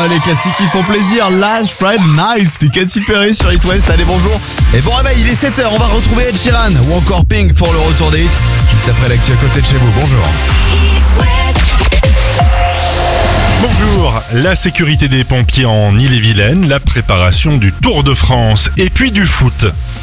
les classiques qui font plaisir. Last Friday Night, c'était Katy Perry sur It West. Allez, bonjour. Et bon réveil, il est 7h, on va retrouver Ed Sheeran ou encore Pink pour le retour des hits. Juste après l'actu à côté de chez vous. Bonjour. Bonjour, la sécurité des pompiers en Ille-et-Vilaine, la préparation du Tour de France et puis du foot.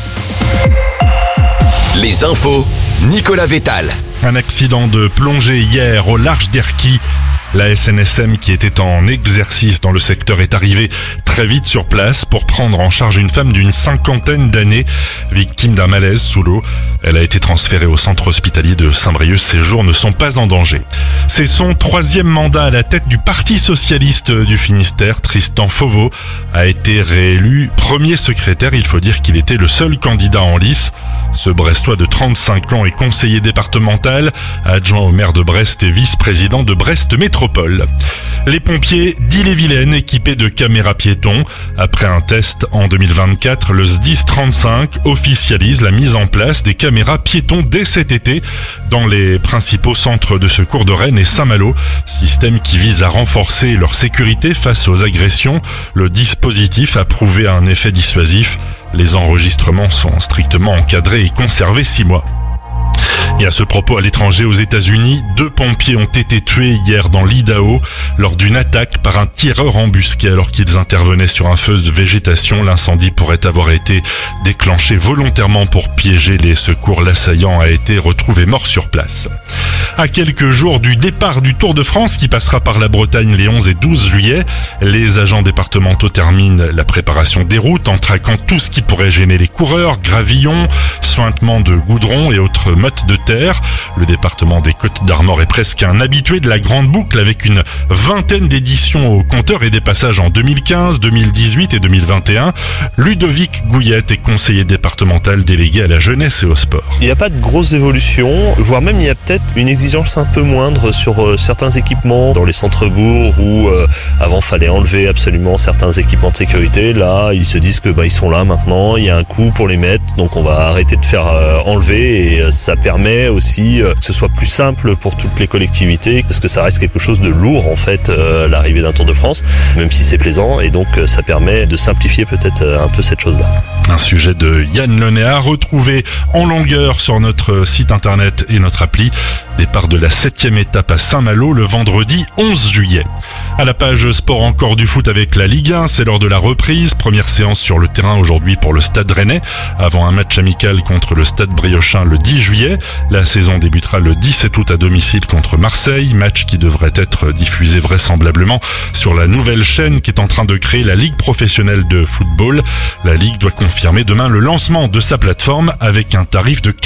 Les infos, Nicolas Vétal. Un accident de plongée hier au large d'Erquy. La SNSM qui était en exercice dans le secteur est arrivée très vite sur place pour prendre en charge une femme d'une 50aine d'années, victime d'un malaise sous l'eau. Elle a été transférée au centre hospitalier de Saint-Brieuc. Ses jours ne sont pas en danger. C'est son 3e mandat à la tête du Parti Socialiste du Finistère. Tristan Fauveau a été réélu premier secrétaire. Il faut dire qu'il était le seul candidat en lice. Ce Brestois de 35 ans est conseiller départemental, adjoint au maire de Brest et vice-président de Brest Métropole. Les pompiers d'Ille-et-Vilaine équipés de caméras piétons. Après un test en 2024, le SDIS 35 officialise la mise en place des caméras piétons dès cet été dans les principaux centres de secours de Rennes et Saint-Malo. Système qui vise à renforcer leur sécurité face aux agressions. Le dispositif a prouvé un effet dissuasif. Les enregistrements sont strictement encadrés et conservés 6 mois. Et à ce propos, à l'étranger, aux États-Unis, 2 pompiers ont été tués hier dans l'Idaho lors d'une attaque par un tireur embusqué alors qu'ils intervenaient sur un feu de végétation. L'incendie pourrait avoir été déclenché volontairement pour piéger les secours. L'assaillant a été retrouvé mort sur place. À quelques jours du départ du Tour de France qui passera par la Bretagne les 11 et 12 juillet, les agents départementaux terminent la préparation des routes en traquant tout ce qui pourrait gêner les coureurs, gravillons, sointements de goudron et autres mottes de terre. Le département des Côtes-d'Armor est presque un habitué de la grande boucle avec une 20aine d'éditions au compteur et des passages en 2015, 2018 et 2021. Ludovic Gouillette est conseiller départemental délégué à la jeunesse et au sport. Il n'y a pas de grosse évolution, voire même il y a peut-être une exigence un peu moindre sur certains équipements dans les centres-bourgs où avant fallait enlever absolument certains équipements de sécurité. Là, ils se disent que ils sont là maintenant, il y a un coût pour les mettre, donc on va arrêter de faire enlever et ça permet aussi que ce soit plus simple pour toutes les collectivités parce que ça reste quelque chose de lourd en fait l'arrivée d'un Tour de France, même si c'est plaisant et donc ça permet de simplifier peut-être un peu cette chose-là. Un sujet de Yann Lenéa retrouvé en longueur sur notre site internet et notre appli. Départ de la 7e étape à Saint-Malo le vendredi 11 juillet. À la page sport, encore du foot avec la Ligue 1, c'est l'heure de la reprise. Première séance sur le terrain aujourd'hui pour le Stade Rennais, avant un match amical contre le Stade Briochin le 10 juillet. La saison débutera le 17 août à domicile contre Marseille, match qui devrait être diffusé vraisemblablement sur la nouvelle chaîne qui est en train de créer la Ligue professionnelle de football. La Ligue doit confirmer demain le lancement de sa plateforme avec un tarif de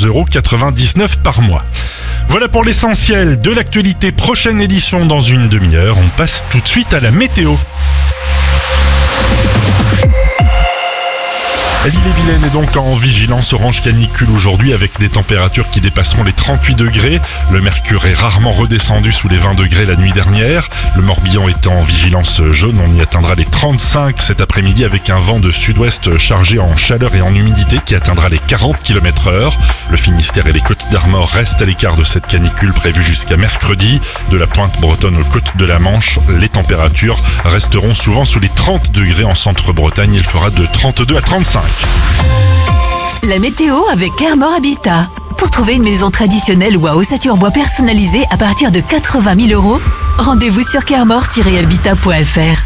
14,99€ par mois. Voilà pour l'essentiel de l'actualité. Prochaine édition dans une demi-heure. On passe tout de suite à la météo. L'Ille-et-Vilaine est donc en vigilance orange canicule aujourd'hui avec des températures qui dépasseront les 38 degrés. Le mercure est rarement redescendu sous les 20 degrés la nuit dernière. Le Morbihan est en vigilance jaune. On y atteindra les 35 cet après-midi avec un vent de sud-ouest chargé en chaleur et en humidité qui atteindra les 40 km/h. Le Finistère et les Côtes-d'Armor restent à l'écart de cette canicule prévue jusqu'à mercredi. De la pointe bretonne aux côtes de la Manche, les températures resteront souvent sous les 30 degrés en centre-Bretagne. Il fera de 32 à 35. La météo avec Kermor Habitat. Pour trouver une maison traditionnelle ou à ossature bois personnalisée à partir de 80 000 €, rendez-vous sur kermor-habitat.fr.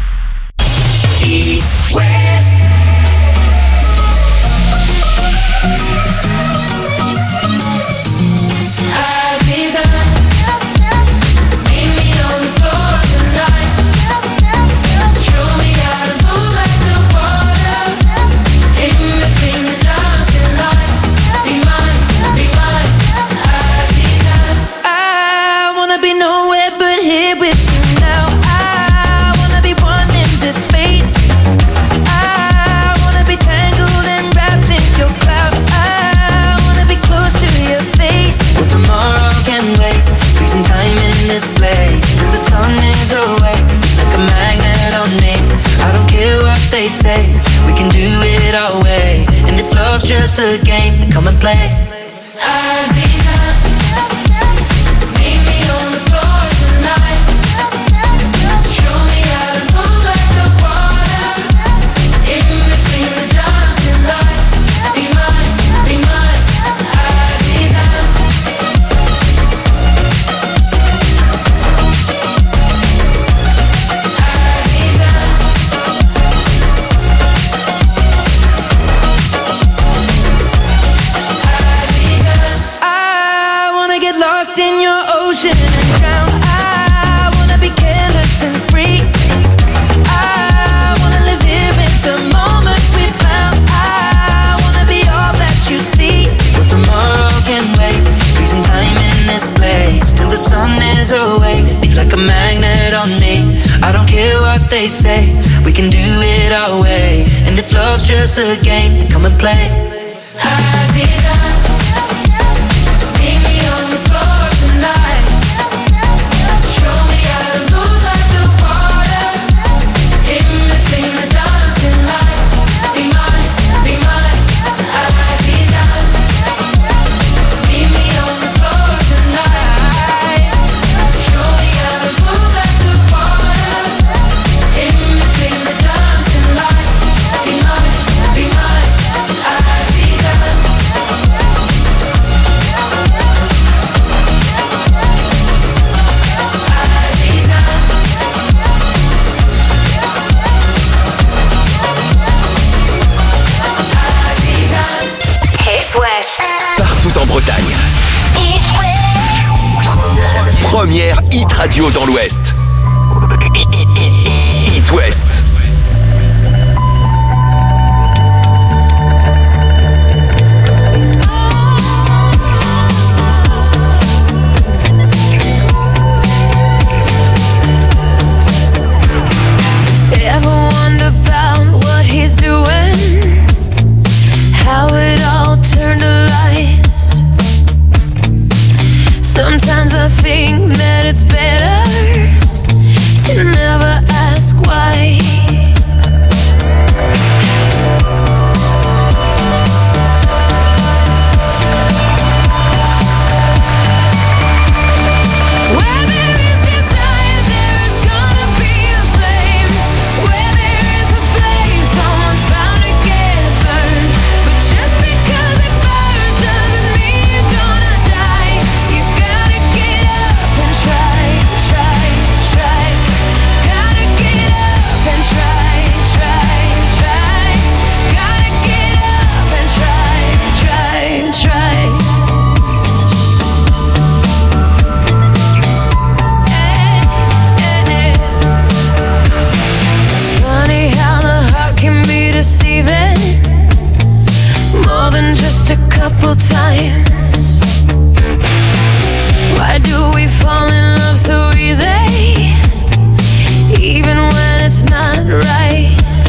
They say we can do it our way, and if love's just a game, then come and play. Aziza, meet me on the floor tonight. Show me how to move. ocean and drown. I wanna be careless and free. I wanna live here in the moment we found. I wanna be all that you see. But tomorrow can wait. Freezing time in this place till the sun is awake. Be like a magnet on me. I don't care what they say. We can do it our way. And if love's just a game, then come and play. Aziza, meet me on the floor tonight. Show me how to move like the water. In between the dancing lights. Be mine, Aziza. Meet me on the floor tonight. Show me how to move like the water. In between the dancing lights. Be mine, Aziza. Hits West. Partout en Bretagne. Première hit radio dans l'Ouest. Hit West. Ever wonder about what he's doing? How it all turned to lies. Sometimes I think that it's better to never ask why. Where there is desire, there is gonna be a flame. Where there is a flame, someone's bound to get burned. But just because it burns doesn't mean you're gonna die. You gotta get up and try. Gotta get up and try. Gotta get up and try. Funny how the heart can be deceiving, more than just a couple times. Why do we fall in love so easy, even when it's not right?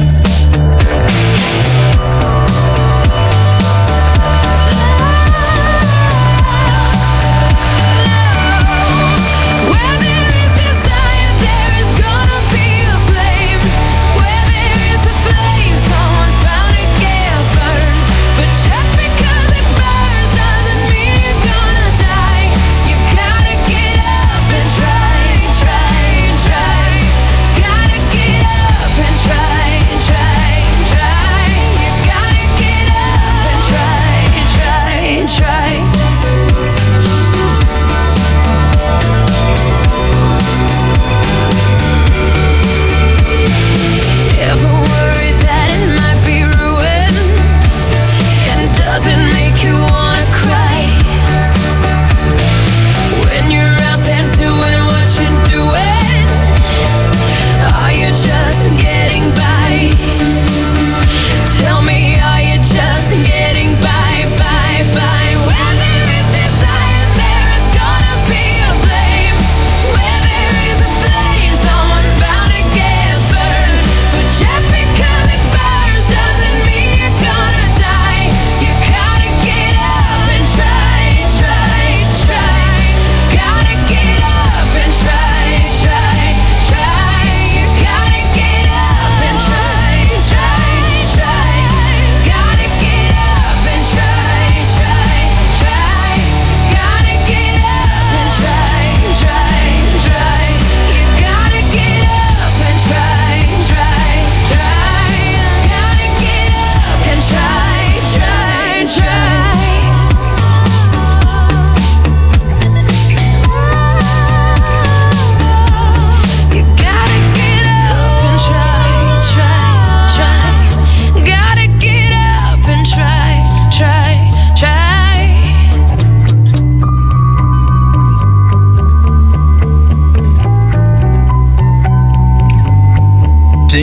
Where there is desire, there is gonna be a flame. Where there is a flame, someone's bound to get burned. But just because it burns doesn't mean you're gonna die. You gotta get up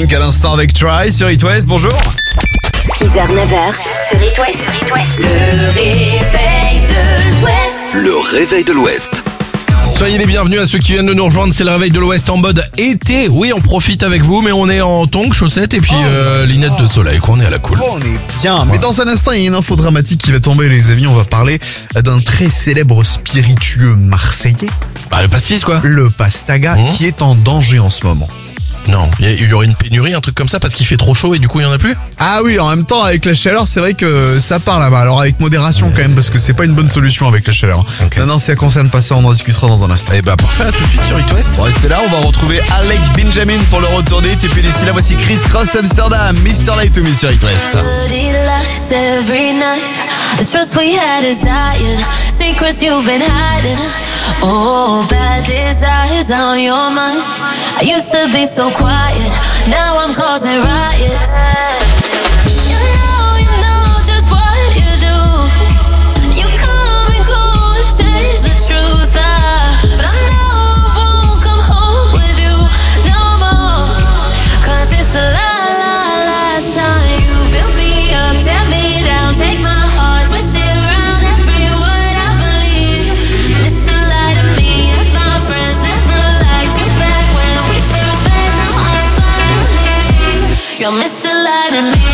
Pink à l'instant avec Try sur It West. Bonjour. 6h, 9h sur It West. Le réveil de l'Ouest. Le réveil de l'Ouest. Soyez les bienvenus à ceux qui viennent de nous rejoindre, c'est le réveil de l'Ouest en mode été. Oui, on profite avec vous, mais on est en tongs, chaussettes et puis lunettes de soleil, quoi, on est à la cool. Oh, on est bien. Mais dans un instant, il y a une info dramatique qui va tomber, les amis. On va parler d'un très célèbre spiritueux marseillais, Bah le pastis quoi. le Pastaga, qui est en danger en ce moment. Non, il y aurait une pénurie, un truc comme ça parce qu'il fait trop chaud et du coup il y en a plus. Ah oui, en même temps, avec la chaleur, c'est vrai que ça part là-bas. Alors avec modération quand même, parce que c'est pas une bonne solution avec la chaleur. Ok. Non, ça concerne pas ça, on en discutera dans un instant. Et bah parfait, à tout de suite sur It West. Restez là, on va retrouver Alec Benjamin pour le retour des hits. Et puis d'ici là, voici Chris Cross Amsterdam, Mr. Light to Me sur It West. Dirty lies every night. The trust we had is dying. Secrets you've been hiding. Oh, bad desires on your mind. I used to be so quiet. Now I'm causing riots. You know just what you do. You come and go and change the truth. But I know I won't come home with you no more. 'Cause it's a last time you built me up, tear me down, take my heart, twist it around every word I believe. Mr. Lie to me and my friends never liked you back when we first met. Now I'm finally you're Mr. Lie to me.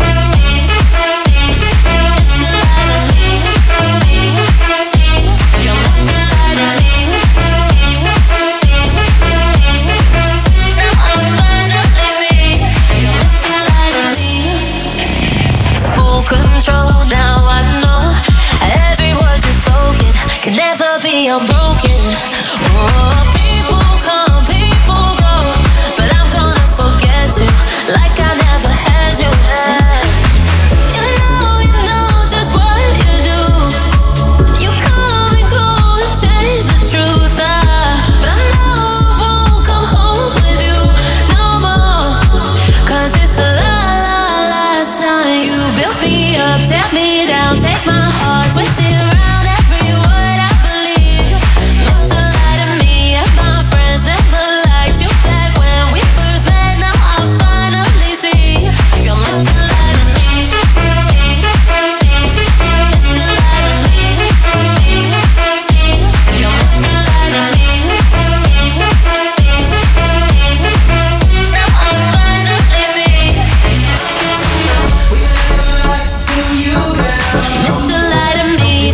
Mr. Lie to me. You're Mr. Lie to me. Now I'm finally you're Mr. Lie to me. Full control, now I know every word you've spoken can never be unbroken. Oh, people come, people go, but I'm gonna forget you like I never had you. You know just what you do. You come and go and change the truth. But I know I won't come home with you no more. 'Cause it's the last time you built me up, tear me down, take my heart, twist it around every word I believe. Mr. Lie to me and my friends never liked you back when we first met. Now I finally see you're Mr. Lie to me. Mr. Lie to me. You're Mr. Lie to me. Now I'm finally Mr. Lie to me.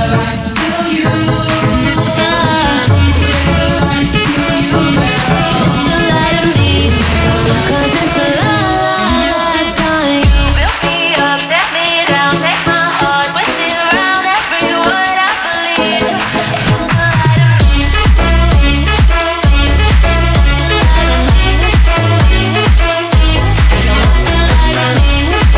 Mr. Lie to me. 'Cause it's the last time you built me up, tear me down, take my heart, twist it around every word I believe. Mr. Lie to me. Mr. Lie to me. You're Mr. Lie to me.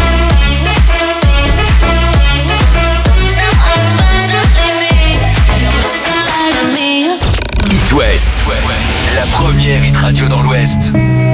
Now I'm finally you're Mr. Lie to me. It West. La première hit radio dans l'Ouest.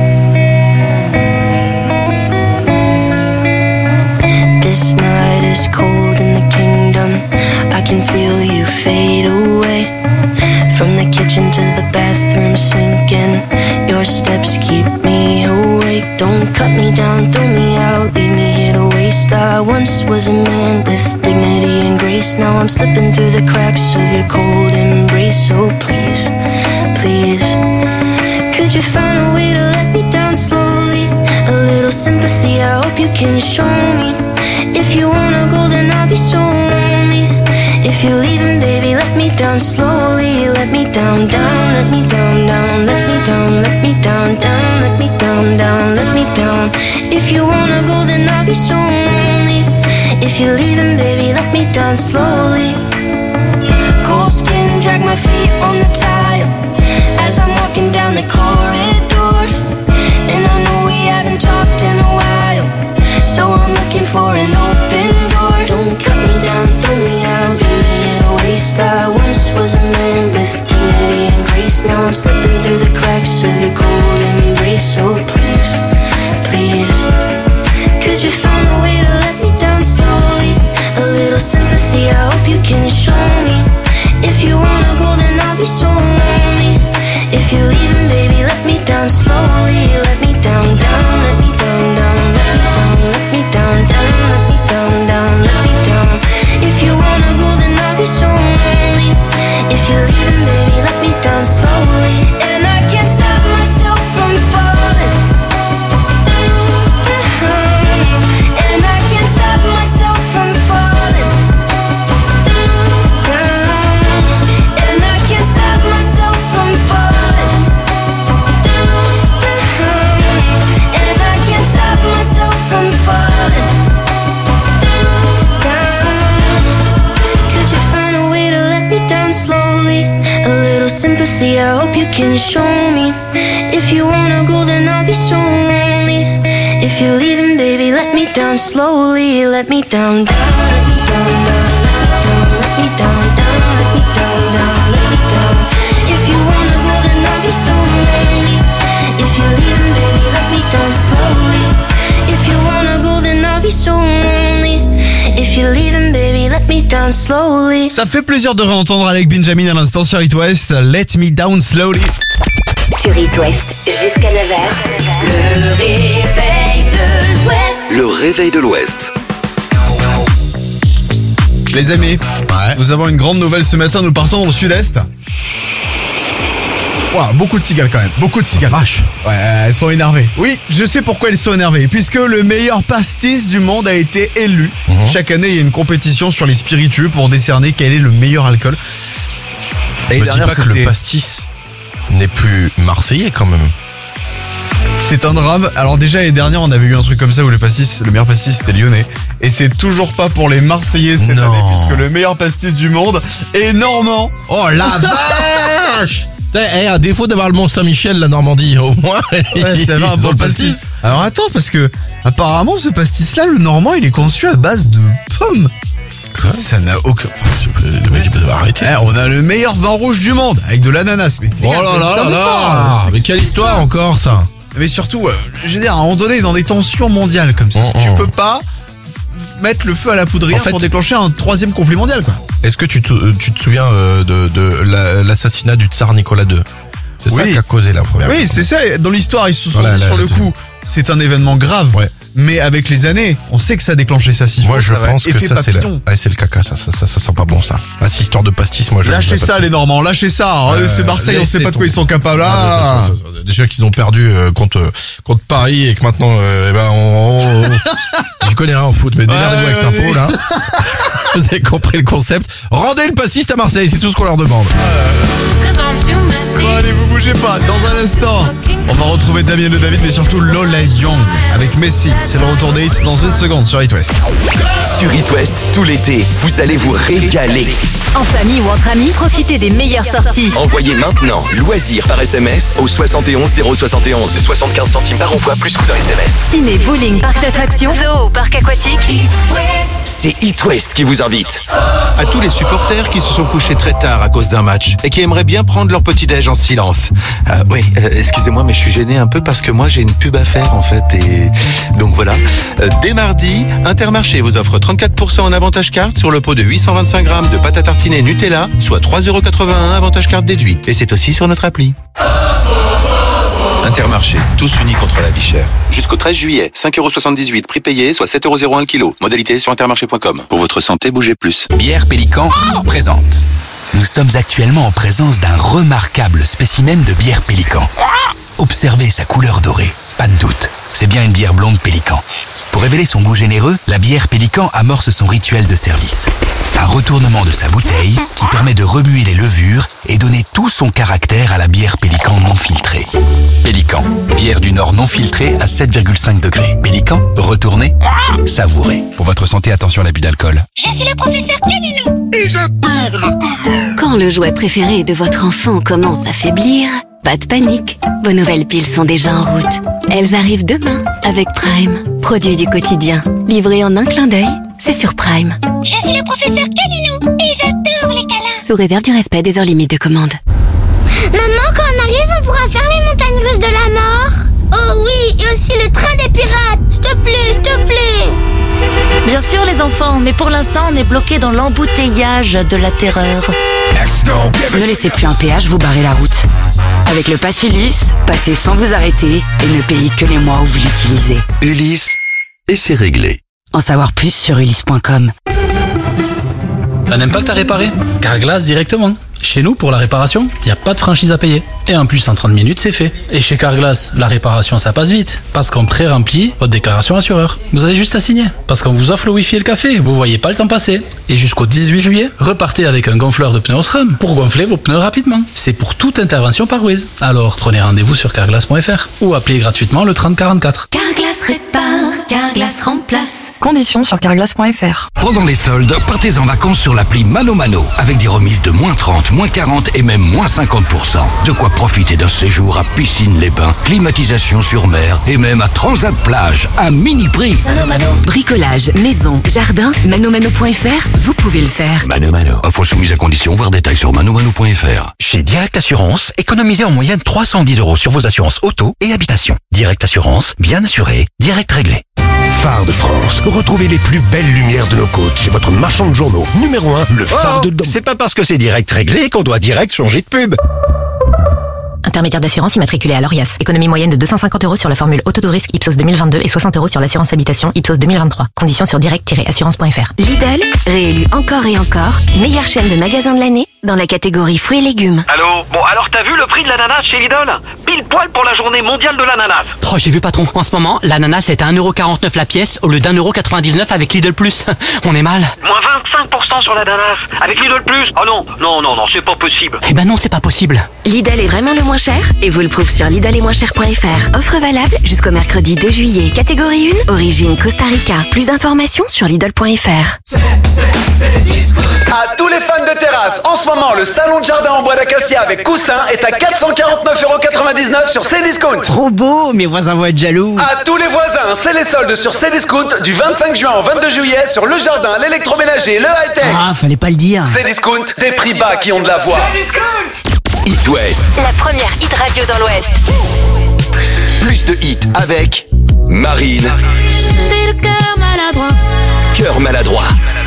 This night is cold in the kingdom. I can feel you fade away. From the kitchen to the bathroom sinking. Your steps keep me awake. Don't cut me down, throw me out, leave me here to waste. I once was a man with dignity and grace. Now I'm slipping through the cracks of your cold embrace. So please, please, could you find a way to let me down slowly? A little sympathy, I hope you can show me. If you wanna go, then I'll be so lonely. If you're leaving, baby, let me down slowly. Let me down, down, let me down, down, let me down, let me down, down, let me down, down, let me down. If you wanna go, then I'll be so lonely. If you're leaving, baby, let me down slowly. Cold skin, drag my feet on the tile as I'm walking down the corridor. And I know we haven't talked in a while, so I'm looking for an open door. Don't cut me down, throw me out, leave me in a waste. I once was a man with dignity and grace. Now I'm slipping through the cracks of your cold embrace. So please, please, could you find a way to let me down slowly? A little sympathy, I hope you can show me. If you wanna go, then I'll be so lonely. If you're leaving, baby, let me down slowly. Let me down, down. sympathy, I hope you can show me. If you wanna go, then I'll be so lonely. If you're leaving, baby, let me down slowly. Let me down, down, let me down, down, let me down, let me down, down, let me down, let me down. If you wanna go, then I'll be so lonely. If you're leaving, baby, let me down slowly. If you wanna go, then I'll be so lonely. If you're leaving, baby, let me down slowly. Ça fait plaisir de réentendre Alec Benjamin à l'instant sur It West. Let me down slowly. Sur It West, jusqu'à 9h. Le réveil de l'Ouest. Le réveil de l'Ouest. Les amis, nous avons une grande nouvelle ce matin. Nous partons dans le sud-est. Wow, beaucoup de cigales quand même, beaucoup de cigales. Vache. Ouais, elles sont énervées. Oui, je sais pourquoi elles sont énervées. Puisque le meilleur pastis du monde a été élu. Chaque année, il y a une compétition sur les spiritueux pour décerner quel est le meilleur alcool. Me dis pas que le pastis n'est plus marseillais quand même. C'est un drame. Alors déjà l'année dernière, on avait eu un truc comme ça où le meilleur pastis c'était lyonnais. Et c'est toujours pas pour les Marseillais cette année, puisque le meilleur pastis du monde est normand. Oh la vache. À défaut d'avoir le Mont Saint-Michel, la Normandie, au moins, ça va, ils ont le pastis. Alors attends, parce que apparemment ce pastis-là, le normand, il est conçu à base de pommes. Quoi ? Ça n'a aucun... Le mec, il peut arrêter. On a le meilleur vin rouge du monde, avec de l'ananas. Mais, oh là là là. Mais quelle histoire encore, ça. Mais surtout, je veux dire, à un moment donné, dans des tensions mondiales comme ça, tu peux pas mettre le feu à la poudrière pour déclencher un 3e conflit mondial, quoi. Est-ce que tu te souviens de l'assassinat du tsar Nicolas II ? C'est ça qui a causé la première. Oui, c'est ça. Dans l'histoire, ils se sont dit sur le coup, c'est un événement grave. Ouais. Mais avec les années, on sait que ça a déclenché ça. Moi, je pense que ça, c'est le caca. Ça sent pas bon, ça. Cette histoire de pastis, moi, je lâchez ça, les Normands, lâchez ça. C'est Marseille, on sait pas de quoi ils sont capables. Déjà qu'ils ont perdu contre Paris et que maintenant, je connais rien en foot, mais démerdez-vous avec cette info, là. Vous avez compris le concept. Rendez le passiste à Marseille, c'est tout ce qu'on leur demande. Bon, allez, vous bougez pas. Dans un instant, on va retrouver Damien Le David, mais surtout Lola Young avec Messi. C'est le retour des hits dans une seconde sur It West. Sur It West, tout l'été, vous allez vous régaler. En famille ou entre amis, profitez des meilleures sorties. Envoyez maintenant loisirs par SMS au 71 071. 75 centimes par envoi plus coût d'un SMS. Ciné, bowling, parc d'attractions, zoo, parc aquatique. C'est It West qui vous invite. À tous les supporters qui se sont couchés très tard à cause d'un match et qui aimeraient bien prendre leur petit-déj en silence. Excusez-moi, mais je suis gêné un peu parce que moi j'ai une pub à faire en fait. Et donc voilà. Dès mardi, Intermarché vous offre 34% en avantage carte sur le pot de 825 grammes de pâte à tartiner Nutella, soit 3,81€ avantage carte déduit. Et c'est aussi sur notre appli. Intermarché, tous unis contre la vie chère. Jusqu'au 13 juillet, 5,78€ prix payé, soit 7,01€ le kilo. Modalité sur intermarché.com. Pour votre santé, bougez plus. Bière Pélican présente. Nous sommes actuellement en présence d'un remarquable spécimen de bière Pélican. Observez sa couleur dorée, pas de doute, c'est bien une bière blonde Pélican. Pour révéler son goût généreux, la bière Pélican amorce son rituel de service. Un retournement de sa bouteille qui permet de remuer les levures et donner tout son caractère à la bière Pélican non filtrée. Pélican, bière du Nord non filtrée à 7,5 degrés. Pélican, retournez, savourez. Pour votre santé, attention à l'abus d'alcool. Je suis le professeur Canino. Et je parle. Quand le jouet préféré de votre enfant commence à faiblir, pas de panique. Vos nouvelles piles sont déjà en route. Elles arrivent demain avec Prime. Produit du quotidien. Livré en un clin d'œil, c'est sur Prime. Je suis le professeur Canino et j'adore les câlins. Sous réserve du respect des heures limites de commande. Maman, quand on arrive, on pourra faire les montagnes russes de la mort? Oh oui, et aussi le train des pirates. S'il te plaît, s'il te plaît. Bien sûr les enfants, mais pour l'instant on est bloqué dans l'embouteillage de la terreur. Ne laissez plus un péage vous barrer la route. Avec le Pass Ulysse, passez sans vous arrêter et ne payez que les mois où vous l'utilisez. Ulysse, et c'est réglé. En savoir plus sur ulysse.com. Un impact à réparer? Carglass directement. Chez nous, pour la réparation, il n'y a pas de franchise à payer. Et en plus, en 30 minutes, c'est fait. Et chez Carglass, la réparation, ça passe vite. Parce qu'on pré-remplit votre déclaration assureur. Vous avez juste à signer. Parce qu'on vous offre le Wi-Fi et le café. Vous voyez pas le temps passer. Et jusqu'au 18 juillet, repartez avec un gonfleur de pneus Osram pour gonfler vos pneus rapidement. C'est pour toute intervention par Wiz. Alors, prenez rendez-vous sur carglass.fr ou appelez gratuitement le 3044. Carglass répare, Carglass remplace. Conditions sur carglass.fr. Pendant les soldes, partez en vacances sur l'appli Mano Mano, avec des remises de moins 30, moins 40 et même moins 50%. De quoi profiter d'un séjour à Piscine-les-Bains, climatisation sur mer et même à Transat Plage, à mini prix. Mano Mano. Bricolage, maison, jardin, manomano.fr, vous pouvez le faire. Mano Mano. Offre soumise à condition, voir détails sur manomano.fr. Chez Direct Assurance, économisez en moyenne 310 € sur vos assurances auto et habitation. Direct Assurance, bien assuré, direct réglé. Phare de France. Retrouvez les plus belles lumières de nos côtes chez votre marchand de journaux. Numéro 1, le phare de Dom. C'est pas parce que c'est direct réglé qu'on doit direct changer de pub. Intermédiaire d'assurance immatriculé à l'ORIAS. Économie moyenne de 250 € sur la formule Autorisque Ipsos 2022 et 60 € sur l'assurance habitation Ipsos 2023. Conditions sur direct-assurance.fr. Lidl, réélu encore et encore, meilleure chaîne de magasins de l'année dans la catégorie fruits et légumes. Allô? Bon, alors t'as vu le prix de l'ananas chez Lidl? Pile poil pour la journée mondiale de l'ananas. Oh, j'ai vu patron, en ce moment, l'ananas est à 1,49 € la pièce au lieu d'1,99 € avec Lidl Plus. On est mal. Moins 25% sur l'ananas avec Lidl Plus. Oh non, c'est pas possible. Eh ben non, c'est pas possible. Lidl est vraiment le moins cher et vous le prouve sur lidlesetmoincher.fr. Offre valable jusqu'au mercredi 2 juillet. Catégorie 1, origine Costa Rica. Plus d'informations sur lidl.fr. À tous les fans de terrasse, en ce moment, le salon de jardin en bois d'acacia avec coussin est à 449,99 € sur Cdiscount. Trop beau, mes voisins vont être jaloux. À tous les voisins, c'est les soldes sur Cdiscount du 25 juin au 22 juillet sur le jardin, l'électroménager, le high-tech. Ah, fallait pas le dire. Cdiscount, des prix bas qui ont de la voix. It West. La première hit radio dans l'Ouest. Plus de hits avec Marine. J'ai le cœur maladroit. Cœur maladroit.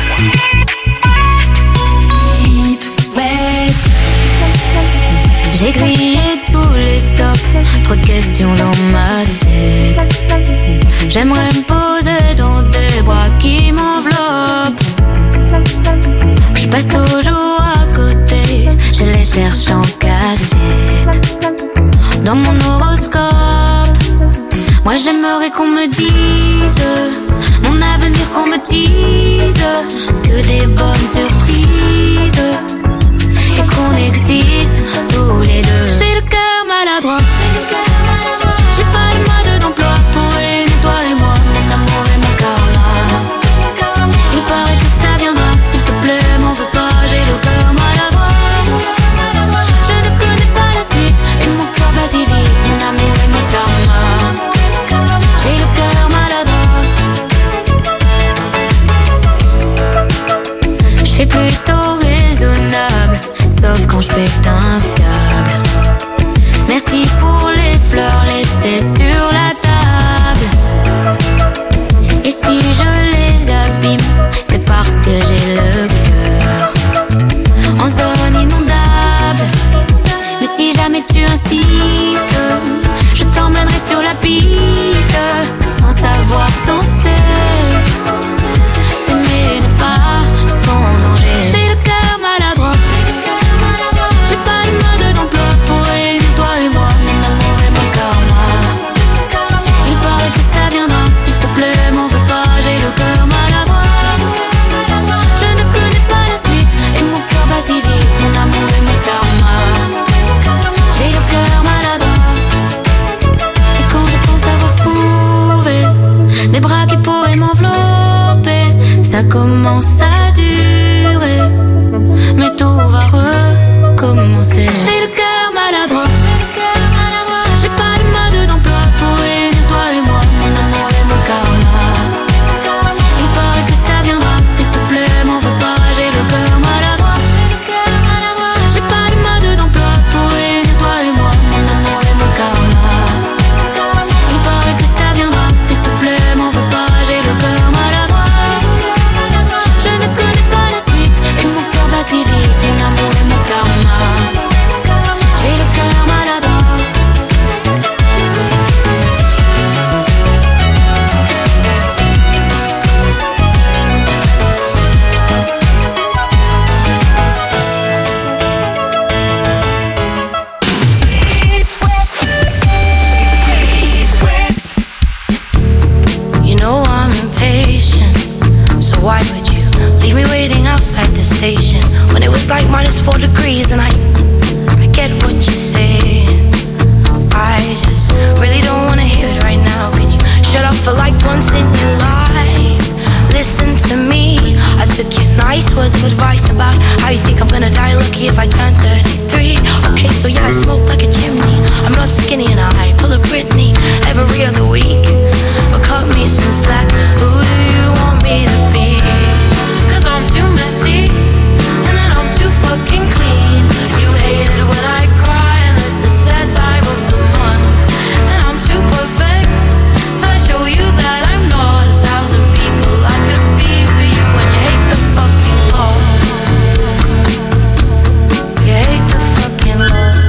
J'ai grillé tous les stops, trop de questions dans ma tête. J'aimerais me poser dans des bras qui m'enveloppent. Je passe toujours à côté, je les cherche en cachette. Dans mon horoscope, moi j'aimerais qu'on me dise mon avenir, qu'on me dise que des bonnes surprises et qu'on existe tous les deux. J'ai le cœur maladroit. J'ai pas le mode d'emploi pour une, toi et moi, mon amour et mon karma. Il paraît que ça viendra, s'il te plaît, m'en veux pas, j'ai le cœur maladroit. Je ne connais pas la suite et mon cœur bat si vite, mon amour et mon karma. J'ai le cœur maladroit. Je suis plutôt raisonnable, sauf quand je pète un câble. Merci pour les fleurs laissées sur la table. Et si je les abîme, c'est parce que j'ai le cœur en zone inondable. Mais si jamais tu insistes, je t'emmènerai sur la piste sans savoir danser. S'aimer n'est pas sans danger. J'ai le cœur maladroit. J'ai pas le mode d'emploi pour une, toi et moi, mon amour et mon karma. Il paraît que ça viendra, s'il te plaît, m'en veux pas, j'ai le cœur maladroit. Je ne connais pas la suite et mon cœur bat si vite, mon amour et mon karma. J'ai le cœur maladroit. Et quand je pense avoir trouvé des bras qui pourraient m'envelopper, ça commence à durer, mais tout va recommencer. J'ai le cœur maladroit. J'ai pas le mode d'emploi pour une, toi et moi, mon amour et mon karma. Il paraît que ça viendra, s'il te plaît, m'en veux pas, j'ai le cœur maladroit. J'ai pas le mode d'emploi pour une, toi et moi, mon amour et mon karma. Il paraît que ça viendra, s'il te plaît, m'en veux pas, j'ai le cœur maladroit. Je ne connais pas la suite et mon cœur bat si vite, mon amour et mon karma. J'ai le cœur maladroit. You know I'm impatient, so why would you leave me waiting outside the station when it was like -4 degrees? And I get what you're saying. I just really don't wanna hear it right now. Can you shut up for like once in your life. Listen to me, I took your nice words of advice about how you think I'm gonna die lucky if I turn 33. Okay, so yeah, I smoke like a chimney. I'm not skinny and I pull a Britney every other week. But cut me some slack, who do you want me to be? Cause I'm too messy, and then I'm too fucking clean. You hate it when I cry, unless it's that time of the month. And I'm too perfect, so I show you that I'm not 1,000 people I could be for you. And you hate the fucking Lord. You hate the fucking Lord.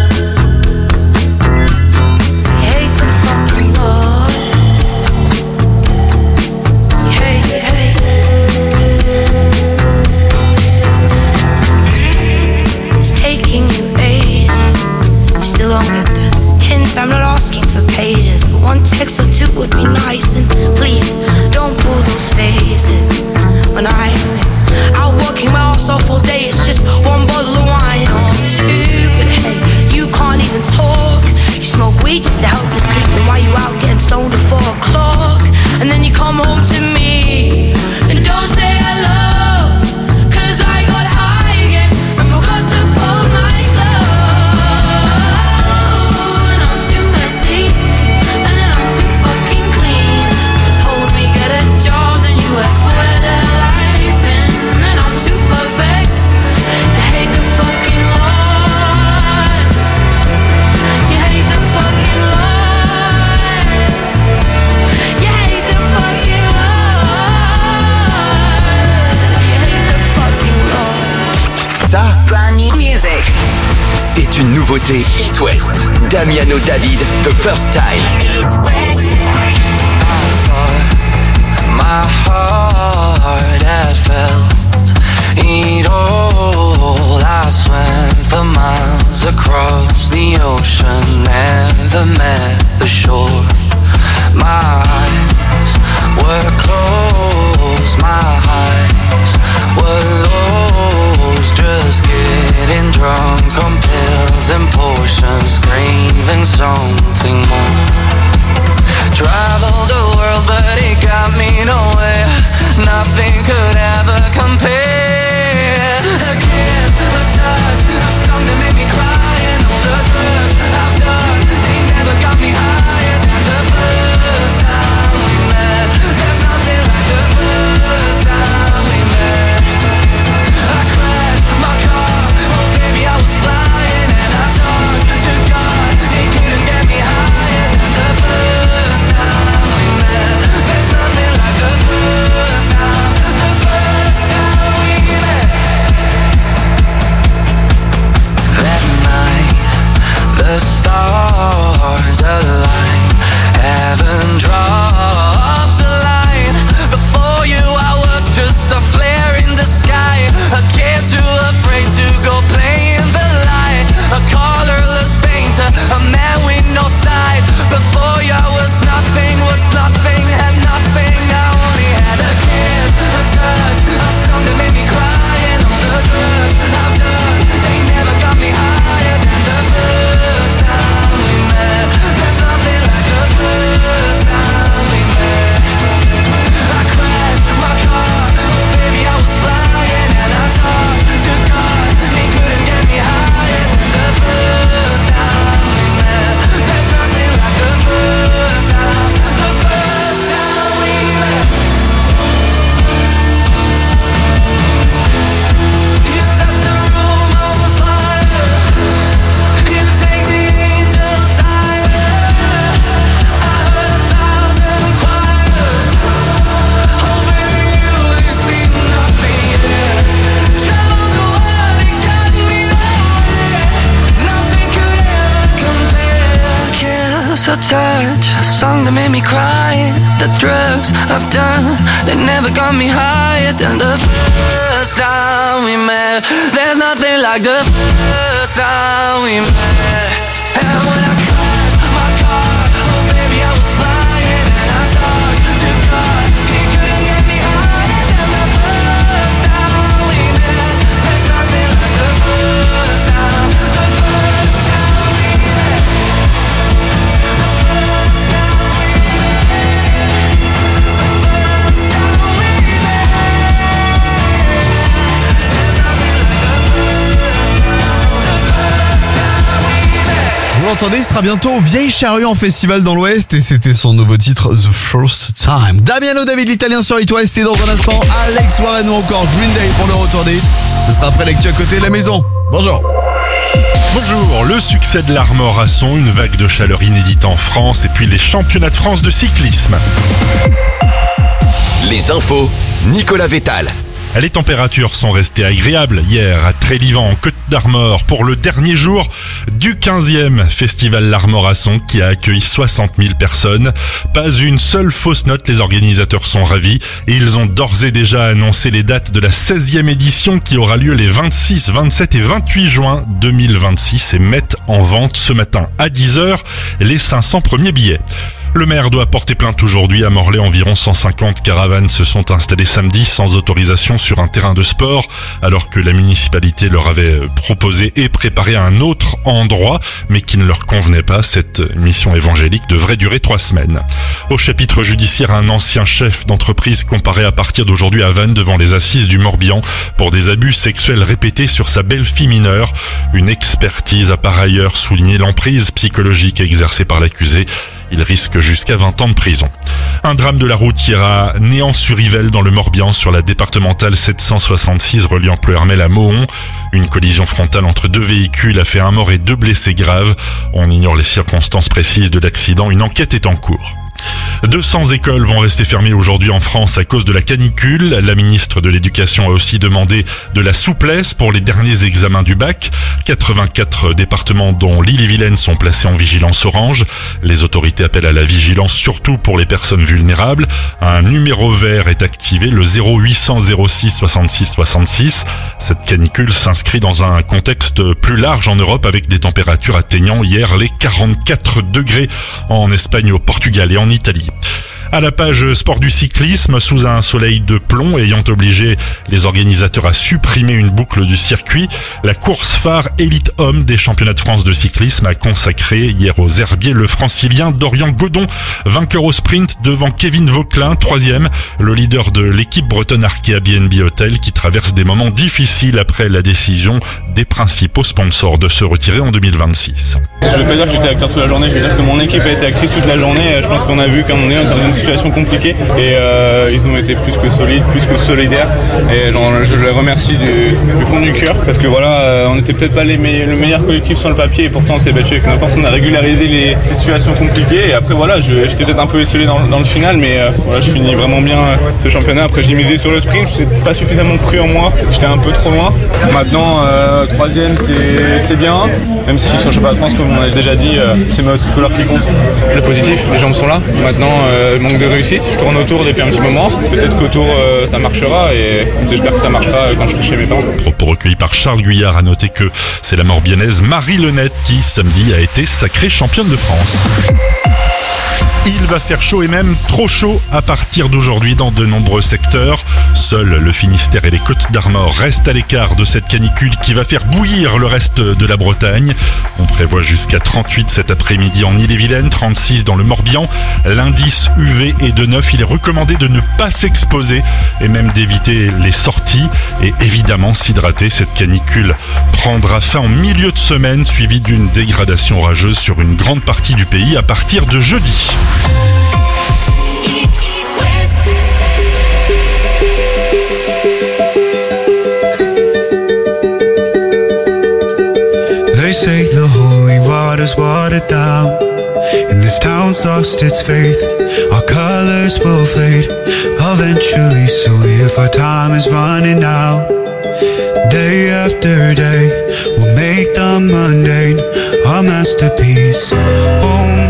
You hate the fucking Lord. You hate, you hate. It's taking you ages. You still don't get the hint. I'm not asking for pages, but one text or two would be nice. And please don't pull those faces when I'm out working my ass off all day. It's just one bottle of wine or two, but hey, you can't even talk. You smoke weed just to help you sleep, and while you out getting stoned at 4 o'clock, and then you come home to me and don't say hello, cause I got high again and forgot to fold my clothes. And I'm too messy, and then I'm too fucking clean. You told me get a job, then you asked where the hell I've been. And I'm too perfect, you hate the fucking Lord. You hate the fucking Lord. You hate the fucking Lord. You hate the fucking Lord. Ça, brand new music. C'est une nouveauté It West. Damiano David, The First Time. It West. My heart had felt it all. I swam for miles across the ocean, never met the shore. My eyes were closed, my eyes were lost, just getting drunk on pills and potions, craving something more. Traveled the world but it got me nowhere, nothing could ever compare. A kiss, a touch, a song that made me cry, and all the drugs I've done, they never got me higher than the first time we met. There's nothing like the first time we met. I crashed my car, oh baby I was flying, and I talked to God, he couldn't get me higher than the first time we met. There's nothing like the first time we met. That night, the stars aligned, heaven dropped a line. Before you I was just a flare in the sky, a kid too afraid to go play in the light, a colorless painter, a man with no sight. Before you I was nothing, had nothing. I only had a kiss, a touch, a song that made me cry, and all the drugs I've done, they never got me higher than the first time we met. There's nothing like the first time we met. I crashed my car, oh baby I was flying, and I talked to God, he couldn't get me higher than the first time we met. There's nothing like the first time we met. You set the room on fire, you take the angels higher. I heard 1,000 choirs, oh baby you ain't seen nothing yet. Traveled the world, it got me nowhere, nothing could ever compare. Kiss or touch, a song that made me cry, the drugs I've done, they never got me higher than the first time we met. There's nothing like the first time we met. And when I crashed my car, oh baby I was flying, and I talked to God, he couldn't get me higher than the first time we met. There's nothing like the first time we met. The first time we met. l'entendez, il sera bientôt Vieille Charrue en festival dans l'Ouest et c'était son nouveau titre The First Time. Damiano David, l'italien sur It West, et dans un instant Alex Warren ou encore Green Day pour le retour des hits. Ce sera après l'actu à côté de la maison. Bonjour. Bonjour, le succès de l'Armor à son, une vague de chaleur inédite en France et puis les championnats de France de cyclisme. Les infos, Nicolas Vétal. Les températures sont restées agréables hier à Trélivan en Côte d'Armor pour le dernier jour du 15e festival L'Armor-à-Son qui a accueilli 60 000 personnes. Pas une seule fausse note, les organisateurs sont ravis et ils ont d'ores et déjà annoncé les dates de la 16e édition qui aura lieu les 26, 27 et 28 juin 2026 et mettent en vente ce matin à 10h les 500 premiers billets. Le maire doit porter plainte aujourd'hui. À Morlaix, environ 150 caravanes se sont installées samedi sans autorisation sur un terrain de sport, alors que la municipalité leur avait proposé et préparé un autre endroit, mais qui ne leur convenait pas. Cette mission évangélique devrait durer 3 semaines. Au chapitre judiciaire, un ancien chef d'entreprise comparé à partir d'aujourd'hui à Vannes devant les assises du Morbihan pour des abus sexuels répétés sur sa belle-fille mineure. Une expertise a par ailleurs souligné l'emprise psychologique exercée par l'accusé. Il risque jusqu'à 20 ans de prison. Un drame de la route hier à Néant-sur-Yvel dans le Morbihan sur la départementale 766 reliant Pleuhermel à Mohon. Une collision frontale entre 2 véhicules a fait 1 mort et 2 blessés graves. On ignore les circonstances précises de l'accident. Une enquête est en cours. 200 écoles vont rester fermées aujourd'hui en France à cause de la canicule. La ministre de l'Éducation a aussi demandé de la souplesse pour les derniers examens du bac. 84 départements dont l'Ille-et-Vilaine sont placés en vigilance orange. Les autorités appellent à la vigilance surtout pour les personnes vulnérables. Un numéro vert est activé, le 0800 06 66 66. Cette canicule s'inscrit dans un contexte plus large en Europe avec des températures atteignant hier les 44 degrés en Espagne, au Portugal et en Italie. À la page sport du cyclisme, sous un soleil de plomb ayant obligé les organisateurs à supprimer une boucle du circuit, la course phare élite homme des championnats de France de cyclisme a consacré hier aux herbiers le francilien Dorian Godon, vainqueur au sprint devant Kevin Vauquelin, 3e, le leader de l'équipe bretonne Arkea BNB Hotel qui traverse des moments difficiles après la décision des principaux sponsors de se retirer en 2026. Je ne vais pas dire que j'étais acteur toute la journée, je vais dire que mon équipe a été actrice toute la journée. Je pense qu'on a vu qu'on est dans une situation compliquée et ils ont été plus que solides, plus que solidaires et je les remercie du fond du cœur parce que voilà, on n'était peut-être pas le meilleur collectif sur le papier et pourtant on s'est battu avec nos forces, on a régularisé les situations compliquées et après voilà, j'étais peut-être un peu esselé dans le final mais voilà, je finis vraiment bien ce championnat. Après j'ai misé sur le sprint, je n'ai pas suffisamment cru en moi, j'étais un peu trop loin. Maintenant 3e c'est bien, même si sur le championnat de France comme on a déjà dit c'est ma tricolore qui compte. Le positif, les jambes sont là, maintenant manque de réussite, je tourne autour depuis un petit moment, peut-être qu'autour ça marchera et j'espère que ça marchera quand je serai chez mes parents. Propos recueillis par Charles Guyard. À noter que c'est la morbihannaise Marie Lenette qui samedi a été sacrée championne de France. Il va faire chaud et même trop chaud à partir d'aujourd'hui dans de nombreux secteurs. Seul le Finistère et les Côtes d'Armor restent à l'écart de cette canicule qui va faire bouillir le reste de la Bretagne. On prévoit jusqu'à 38 cet après-midi en Ille-et-Vilaine, 36 dans le Morbihan. L'indice UV est de 9. Il est recommandé de ne pas s'exposer et même d'éviter les sorties et évidemment s'hydrater. Cette canicule prendra fin en milieu de semaine, suivie d'une dégradation orageuse sur une grande partie du pays à partir de jeudi. They say the holy water's watered down, and this town's lost its faith. Our colors will fade eventually, so if our time is running out, day after day, we'll make the mundane a masterpiece. Oh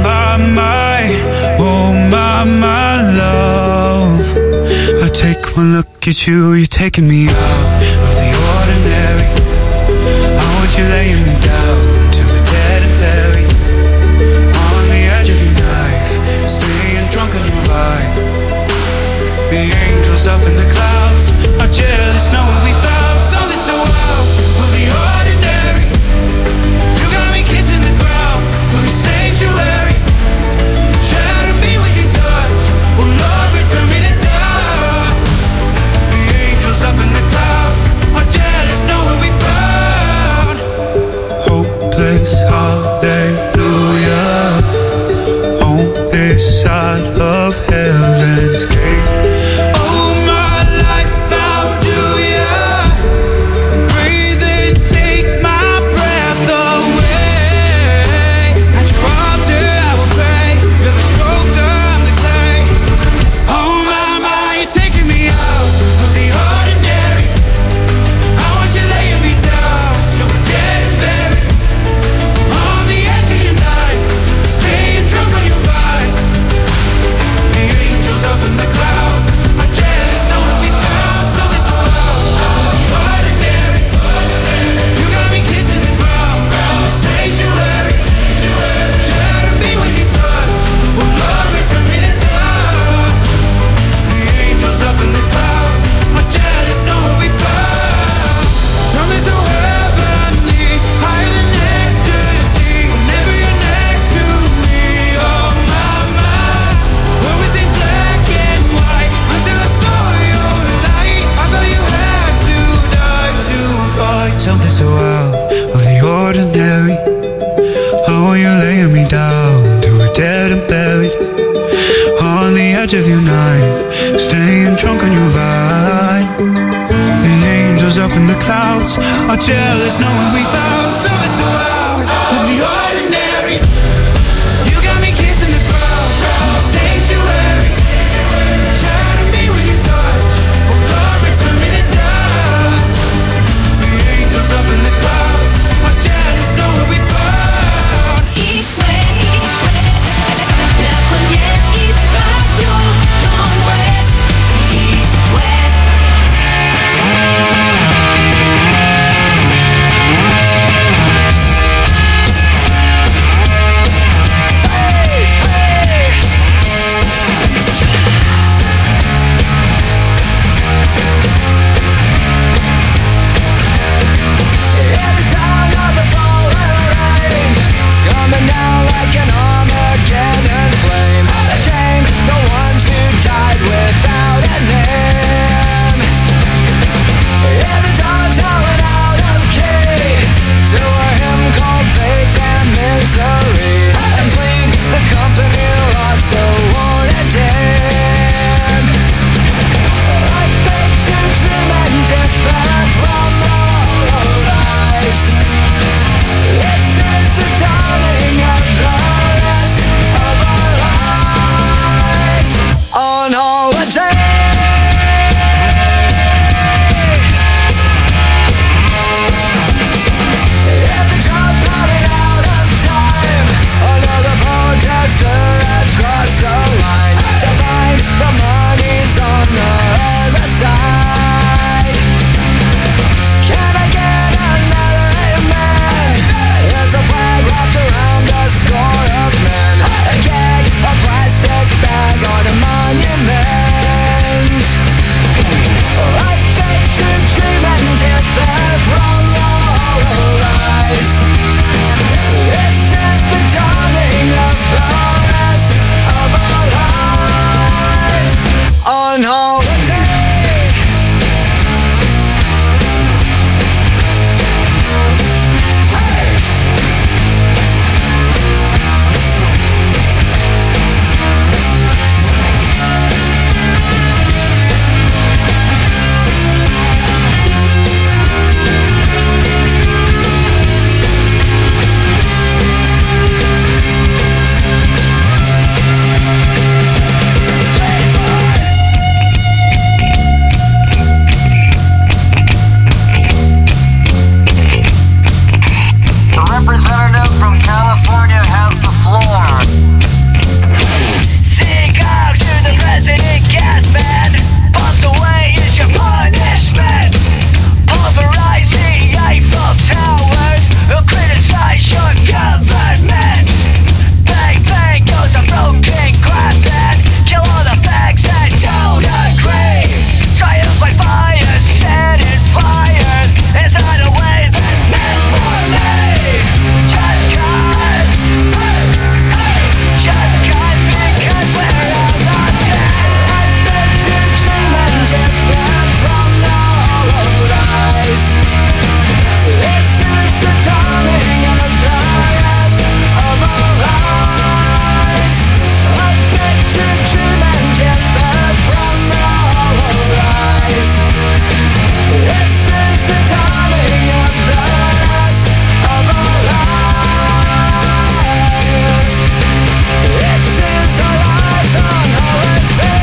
my love, I take one look at you, you're taking me out of the ordinary. I want you laying me down till we're dead and buried, on the edge of your knife, staying drunk on your vibe. The angels up in the clouds are jealous knowing we found something so out of the ordinary. You got me kissing the ground of your sanctuary. Shatter me with your touch, oh Lord, return me to dust. The angels up in the clouds are jealous knowing we found of your night, staying drunk on your vibe. The angels up in the clouds are jealous knowing we found something so out of the ordinary. You got me kissing the ground, sanctuary. Shadow me with your touch, oh glory, turn me to dust. The angels up in the clouds are jealous knowing we found. It West, la première hit radio dans l'Ouest. It West. Coming down like an Armageddon flame. A shame, the ones who died without a name. Yeah, the dog's howling out of key to a hymn called Faith and Misery. And bleed, the company lost the wanted dead. I beg to dream and differ from the hollow lies. This is the dawning of the rest of our lives on holiday. If the drum running out of time, another protester has crossed the line to find the money's on the other side. Can I get another amen? There's a flag wrapped around a score of men. A gag, a plastic bag on a monument. I beg to dream and differ from the hollow lies. This is the dawning of the rest of our lives on holiday. The representative from California has the floor. Sing out to the president, gas man. Bombs away is your punishment. Pulverize the Eiffel Towers. Criticize your government. Bang, bang goes a broken glass and kill all the fags that don't agree. Trials by fire, set it fires. It's not a way that's meant for me. Just cause, because we're all not dead. I beg to dream and differ from the hollow lies. This is the dawning of the rest of our lives. I beg to dream and differ from the hollow lies. This is the dawning of the rest of our lives. This is our lives on holiday.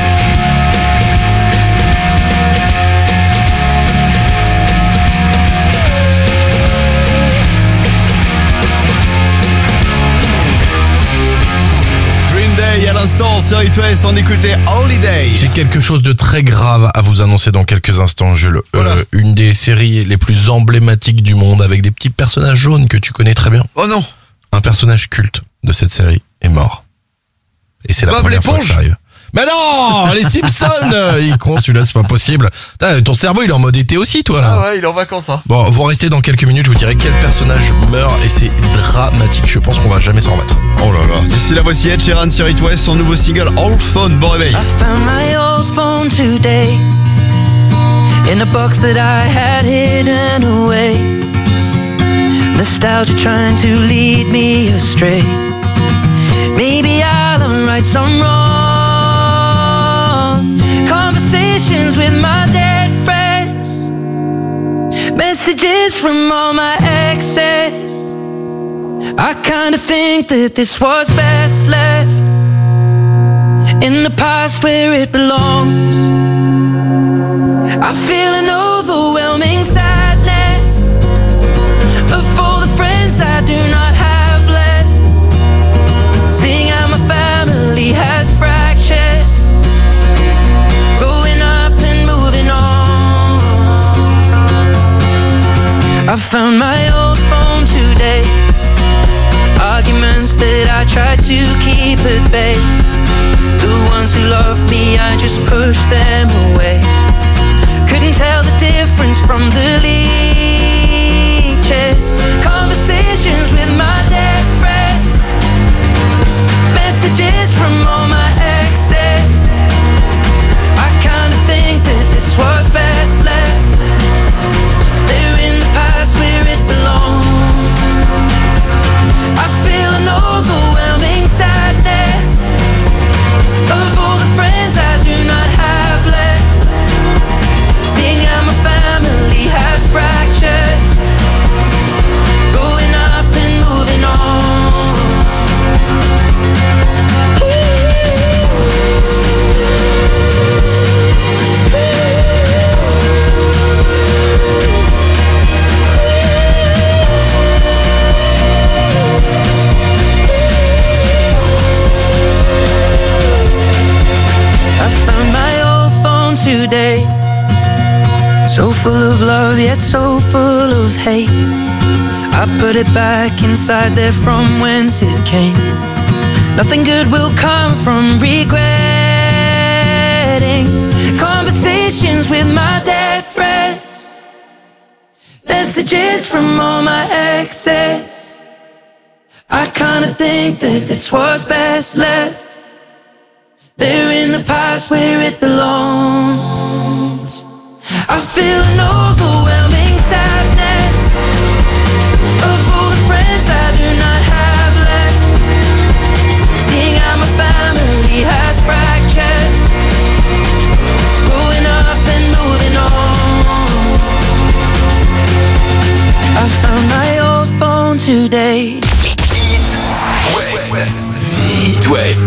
Green Day à l'instant sur It West, on écoutait Holiday. J'ai quelque chose de très grave à vous annoncer dans quelques instants, Jules. Une des séries les plus emblématiques du monde avec des petits personnages jaunes que tu connais très bien. Oh non. Un personnage culte de cette série est mort. Et c'est la Bob première fois que l'éponge. ça arrive. Mais non, les Simpsons. Il est con celui-là, c'est pas possible. Ton cerveau il est en mode été aussi toi là. Ah ouais, il est en vacances hein. Bon, vous restez dans quelques minutes, je vous dirai quel personnage meurt et c'est dramatique. Je pense qu'on va jamais s'en remettre. Oh là là. D'ici là, voici Ed Sheeran sur It West, son nouveau single Old Phone. Bon réveil. I found my old phone today in a box that I had hidden away. Nostalgia trying to lead me astray. Maybe I'll right some wrongs. Conversations with my dead friends, messages from all my exes. I kinda think that this was best left in the past where it belongs. I feel an overwhelming sadness of all the friends I do not have left, seeing how my family has fractured, growing up and moving on. I found my old phone today, arguments that I tried to keep at bay. The ones who loved me, I just pushed them away. Couldn't tell the difference from the leeches. Conversations with my dead friends, messages from all my exes. I kinda think that this was best left there in the past where it belongs. I feel an overwhelming sadness of all the friends I do not have left, seeing how my family has fractured, growing up and moving on. I found my old phone today, so full of love yet so full of hate. I put it back inside there from whence it came. Nothing good will come from regretting. Conversations with my dead friends, messages from all my exes. I kinda think that this was best left there in the past where it belongs. I feel an overwhelming sadness of all the friends I do not have left, seeing how my family has fractured, growing up and moving on. I found my old phone today. Eat West. Eat West.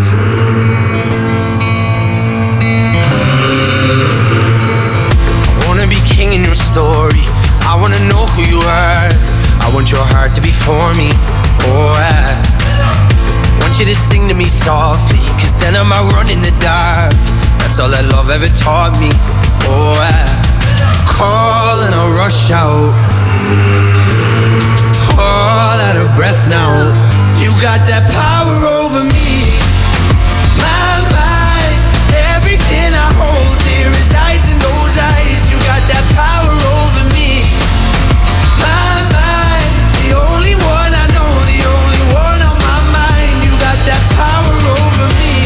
Be king in your story. I wanna know who you are. I want your heart to be for me. Oh, I want you to sing to me softly, cause then I might run in the dark. That's all that love ever taught me. Oh, I call and I rush out, all out of breath now. You got that power over me. My mind, everything I hold dear resides in those eyes. You got that power over me. My mind, the only one I know, the only one on my mind. You got that power over me.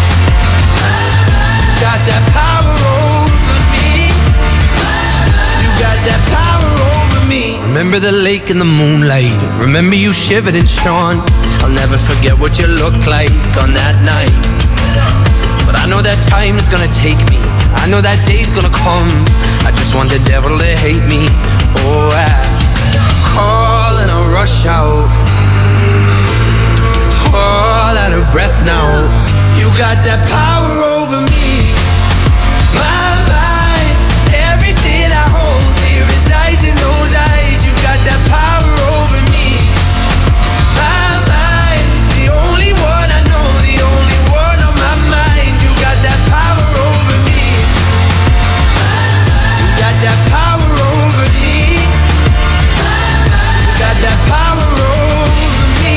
Got that power over me. You got that power over me. Remember the lake in the moonlight. Remember you shivered and shone. I'll never forget what you looked like on that night. But I know that time is gonna take me. I know that day's gonna come. I just want the devil to hate me. Oh, I call and I rush out, all out of breath now. You got that power over me. My mind, everything I hold dear resides in those eyes. You got that power over me. My mind, the only one I know, the only one on my mind. You got that power over me. You got that power over me. You got that power over me.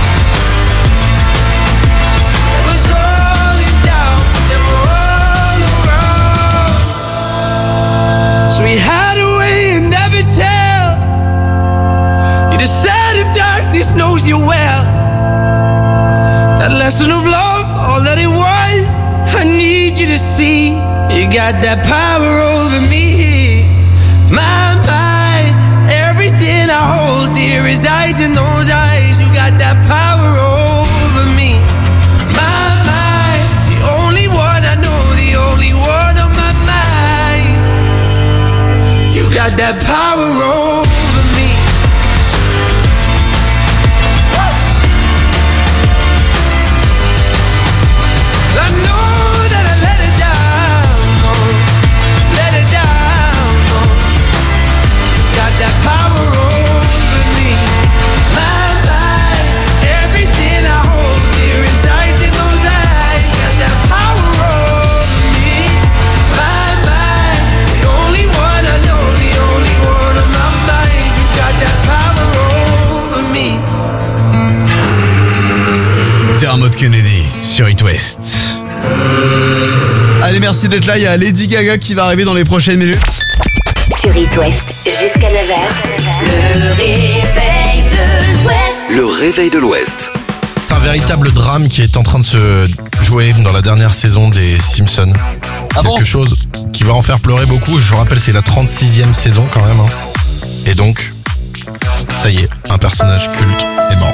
It was rolling down, then roll around. So we had a way and never tell. You decided darkness knows you well. That lesson of love, all that it was, I need you to see. You got that power over me. My mind, everything I hold dear resides in those eyes. You got that power over me. My mind, the only one I know, the only one on my mind. that power over me. I know that I let it down, oh, let it down, oh. You got that power over me. My mind, everything I hold dear resides in those eyes. Got that power over me. My mind, the only one I know, the only one on my mind. You got that power over me. Dermot Kennedy sur It West. Allez, merci d'être là. Il y a Lady Gaga qui va arriver dans les prochaines minutes. Sur It West, jusqu'à 9h. Le réveil de l'Ouest. Le réveil de l'Ouest. C'est un véritable drame qui est en train de se jouer dans la dernière saison des Simpsons. Quelque chose qui va en faire pleurer beaucoup. Je rappelle, c'est la 36e saison quand même. Et donc, ça y est, un personnage culte est mort.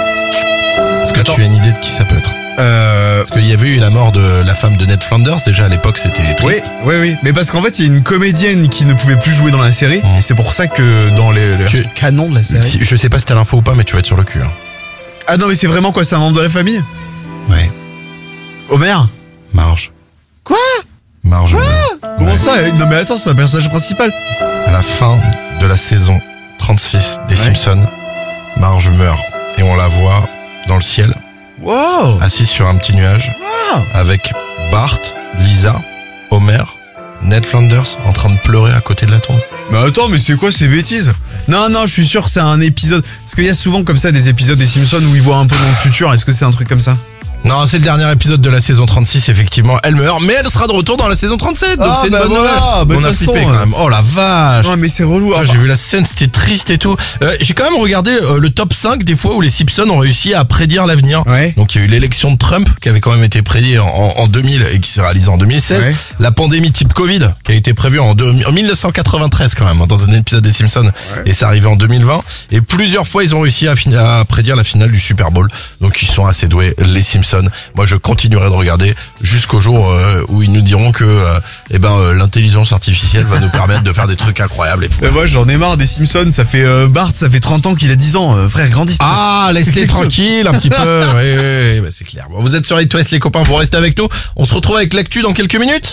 Est-ce que tu as une idée de qui ça peut être? Parce qu'il y avait eu la mort de la femme de Ned Flanders, déjà à l'époque c'était triste. Oui, mais parce qu'en fait il y a une comédienne qui ne pouvait plus jouer dans la série, et c'est pour ça que dans les canons de la série... Je sais pas si t'as l'info ou pas, mais tu vas être sur le cul. Ah non, mais c'est vraiment quoi, c'est un membre de la famille? Ouais. Homer? Marge. Quoi? Marge. Quoi? Comment ça? Non mais attends, c'est un personnage principal. À la fin de la saison 36 des Simpsons, Marge meurt, et on la voit dans le ciel. Wow. Assise sur un petit nuage, avec Bart, Lisa, Homer, Ned Flanders en train de pleurer à côté de la tombe. Mais attends, mais c'est quoi ces bêtises? Non, je suis sûr que c'est un épisode. Parce qu'il y a souvent comme ça des épisodes des Simpsons où ils voient un peu dans le futur. Est-ce que c'est un truc comme ça? Non, c'est le dernier épisode de la saison 36, effectivement. Elle meurt, mais elle sera de retour dans la saison 37. Donc c'est une bonne nouvelle. On a flippé quand même. Oh la vache. Non, mais c'est relou. J'ai vu la scène, c'était triste et tout. J'ai quand même regardé le top 5 des fois où les Simpsons ont réussi à prédire l'avenir. Ouais. Donc il y a eu l'élection de Trump qui avait quand même été prédit en 2000 et qui s'est réalisée en 2016. Ouais. La pandémie type Covid qui a été prévue en 1993 quand même dans un épisode des Simpsons. Ouais. Et c'est arrivé en 2020. Et plusieurs fois ils ont réussi à prédire la finale du Super Bowl. Donc ils sont assez doués, les Simpsons. Moi je continuerai de regarder jusqu'au jour où ils nous diront que l'intelligence artificielle va nous permettre de faire des trucs incroyables. Mais moi j'en ai marre des Simpsons, ça fait Bart, ça fait 30 ans qu'il a 10 ans, frère, grandis. Ah, laisse-les tranquille un petit peu. Oui, c'est clair. Bon, vous êtes sur It West les copains, vous restez avec nous. On se retrouve avec l'actu dans quelques minutes.